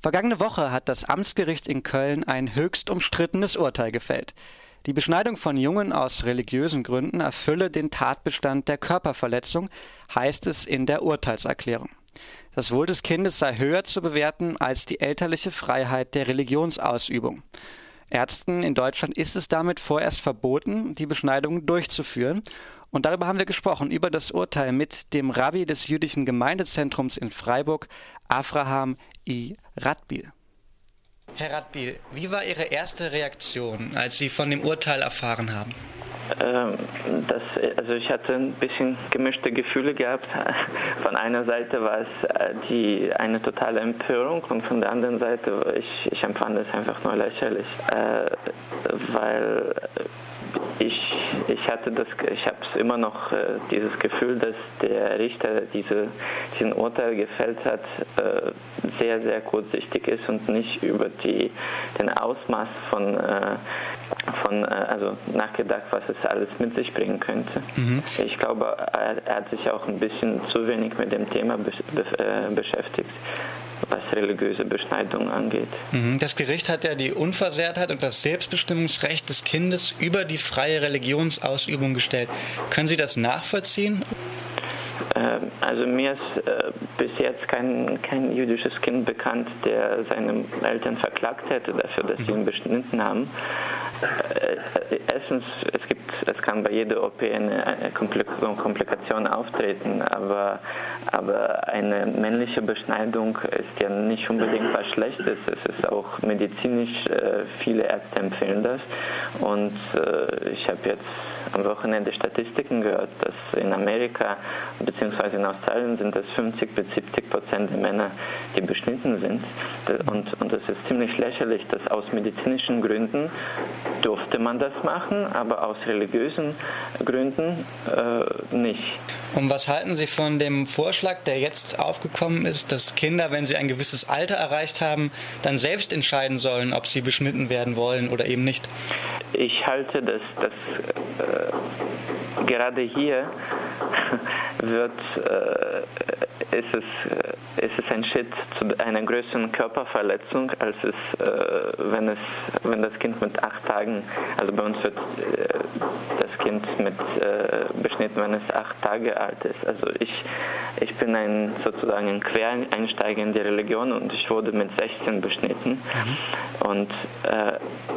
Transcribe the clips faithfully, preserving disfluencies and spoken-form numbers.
Vergangene Woche hat das Amtsgericht in Köln ein höchst umstrittenes Urteil gefällt. Die Beschneidung von Jungen aus religiösen Gründen erfülle den Tatbestand der Körperverletzung, heißt es in der Urteilserklärung. Das Wohl des Kindes sei höher zu bewerten als die elterliche Freiheit der Religionsausübung. Ärzten in Deutschland ist es damit vorerst verboten, die Beschneidung durchzuführen. Und darüber haben wir gesprochen, über das Urteil mit dem Rabbi des jüdischen Gemeindezentrums in Freiburg, Avraham I. Radbil. Herr Radbil, wie war Ihre erste Reaktion, als Sie von dem Urteil erfahren haben? Ähm, das, also ich hatte ein bisschen gemischte Gefühle gehabt. Von einer Seite war es die, eine totale Empörung und von der anderen Seite, ich, ich empfand es einfach nur lächerlich, äh, weil ich, ich hatte das, ich habe es immer noch äh, dieses Gefühl, dass der Richter diese, diesen Urteil gefällt hat, äh, sehr, sehr kurzsichtig ist und nicht über die, den Ausmaß von, äh, von äh, also nachgedacht, was es alles mit sich bringen könnte. Mhm. Ich glaube, er, er hat sich auch ein bisschen zu wenig mit dem Thema be, be, äh, beschäftigt, was religiöse Beschneidung angeht. Das Gericht hat ja die Unversehrtheit und das Selbstbestimmungsrecht des Kindes über die freie Religionsausübung gestellt. Können Sie das nachvollziehen? Also mir ist äh, bis jetzt kein, kein jüdisches Kind bekannt, der seine Eltern verklagt hätte dafür, dass sie ihn beschnitten haben. Äh, erstens, es gibt, es kann bei jeder O P eine, eine Komplikation auftreten, aber, aber eine männliche Beschneidung ist ja nicht unbedingt was Schlechtes. Es ist auch medizinisch, äh, viele Ärzte empfehlen das. Und äh, ich habe jetzt am Wochenende Statistiken gehört, dass in Amerika bzw. in Australien sind es fünfzig bis siebzig Prozent der Männer, die beschnitten sind. Und, und es ist ziemlich lächerlich, dass aus medizinischen Gründen durfte man das machen, aber aus religiösen Gründen äh, nicht. Und was halten Sie von dem Vorschlag, der jetzt aufgekommen ist, dass Kinder, wenn sie ein gewisses Alter erreicht haben, dann selbst entscheiden sollen, ob sie beschnitten werden wollen oder eben nicht? Ich halte, dass, dass äh, gerade hier wird, äh, ist, es, ist es ein Schritt zu einer größeren Körperverletzung, als es, äh, wenn, es, wenn das Kind mit acht Tagen, also bei uns wird äh, das Kind mit äh, beschnitten, wenn es acht Tage alt ist. Also ich, ich bin ein sozusagen ein Quereinsteiger in die Religion und ich wurde mit sechzehn beschnitten. Mhm. Und äh,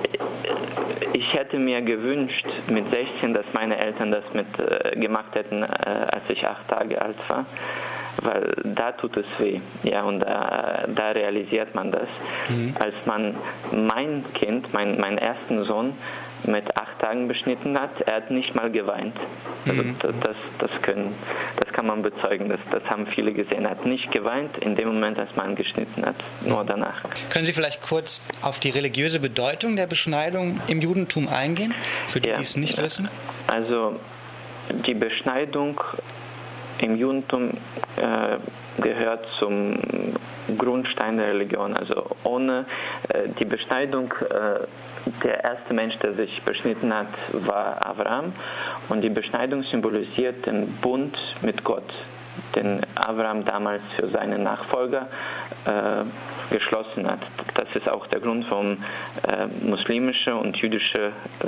ich hätte mir gewünscht mit sechzehn, dass meine Eltern das mit äh, gemacht hätten, äh, als ich acht Tage alt war, weil da tut es weh, ja, und da, da realisiert man das. Mhm. Als man mein Kind, mein, meinen ersten Sohn mit acht Tagen beschnitten hat, er hat nicht mal geweint. Also mhm. das, das, können, das kann man bezeugen, das, das haben viele gesehen. Er hat nicht geweint in dem Moment, als man ihn geschnitten hat, nur danach. Können Sie vielleicht kurz auf die religiöse Bedeutung der Beschneidung im Judentum eingehen, für die, ja, die es nicht wissen? Also die Beschneidung im Judentum äh, gehört zum Grundstein der Religion. Also ohne äh, die Beschneidung, äh, der erste Mensch, der sich beschnitten hat, war Abraham. Und die Beschneidung symbolisiert den Bund mit Gott, den Abraham damals für seine Nachfolger äh, geschlossen hat. Das ist auch der Grund, warum äh, muslimische und jüdische äh,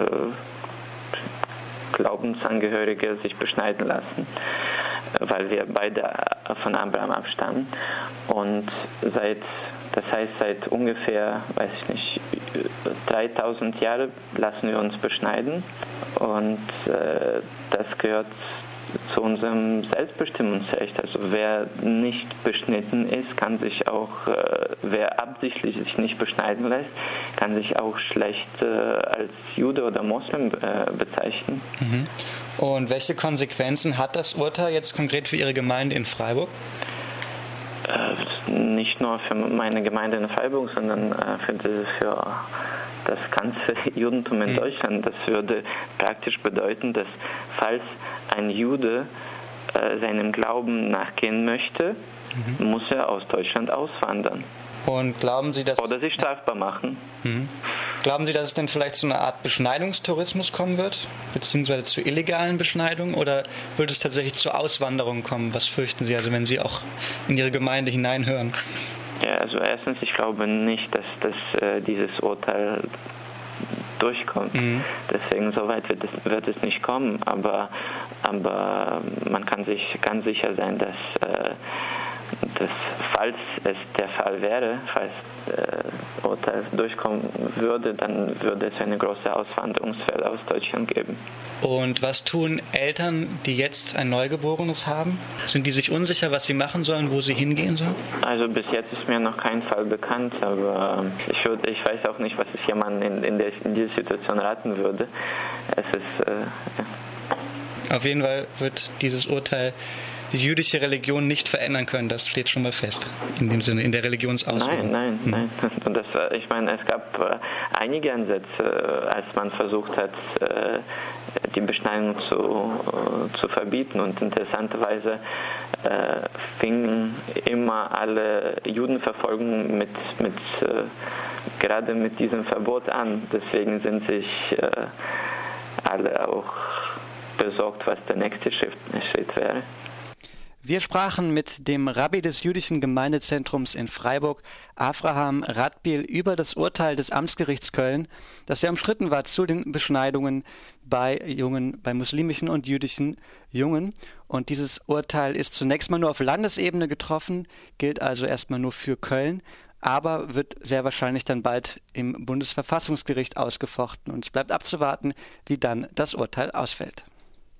Glaubensangehörige sich beschneiden lassen, weil wir beide von Abraham abstammen. Und seit, das heißt, seit ungefähr, weiß ich nicht, dreitausend Jahren lassen wir uns beschneiden. Und äh, das gehört zu unserem Selbstbestimmungsrecht. Also wer nicht beschnitten ist, kann sich auch, äh, wer absichtlich sich nicht beschneiden lässt, kann sich auch schlecht äh, als Jude oder Moslem äh, bezeichnen. Mhm. Und welche Konsequenzen hat das Urteil jetzt konkret für Ihre Gemeinde in Freiburg? Äh, nicht nur für meine Gemeinde in Freiburg, sondern äh, für, die, für das ganze Judentum in mhm. Deutschland. Das würde praktisch bedeuten, dass falls ein Jude äh, seinem Glauben nachgehen möchte, mhm. muss er aus Deutschland auswandern. Und glauben Sie, dass Oder sich strafbar machen. Mhm. Glauben Sie, dass es denn vielleicht zu einer Art Beschneidungstourismus kommen wird, beziehungsweise zu illegalen Beschneidungen, oder wird es tatsächlich zur Auswanderung kommen? Was fürchten Sie, also wenn Sie auch in Ihre Gemeinde hineinhören? Ja, also erstens, ich glaube nicht, dass, dass äh, dieses Urteil durchkommt. Mhm. Deswegen, soweit wird es, wird es nicht kommen. Aber, aber man kann sich ganz sicher sein, dass, äh, dass falls es der Fall wäre, falls das äh, Urteil durchkommen würde, dann würde es eine große Auswanderungswelle aus Deutschland geben. Und was tun Eltern, die jetzt ein Neugeborenes haben? Sind die sich unsicher, was sie machen sollen, wo sie hingehen sollen? Also bis jetzt ist mir noch kein Fall bekannt, aber ich, würd, ich weiß auch nicht, was es jemandem in, in, der, in dieser Situation raten würde. Es ist, äh, ja. Auf jeden Fall wird dieses Urteil die jüdische Religion nicht verändern können, das steht schon mal fest, in dem Sinne, in der Religionsausübung. Nein, nein, hm. nein. Und das, ich meine, es gab äh, einige Ansätze, als man versucht hat, äh, die Beschneidung zu, äh, zu verbieten. Und interessanterweise äh, fingen immer alle Judenverfolgungen mit, mit, äh, gerade mit diesem Verbot an. Deswegen sind sich äh, alle auch besorgt, was der nächste Schritt, Schritt wäre. Wir sprachen mit dem Rabbi des Jüdischen Gemeindezentrums in Freiburg, Avraham Radbiel, über das Urteil des Amtsgerichts Köln, das sehr umstritten war zu den Beschneidungen bei Jungen, bei muslimischen und jüdischen Jungen. Und dieses Urteil ist zunächst mal nur auf Landesebene getroffen, gilt also erstmal nur für Köln, aber wird sehr wahrscheinlich dann bald im Bundesverfassungsgericht ausgefochten. Und es bleibt abzuwarten, wie dann das Urteil ausfällt.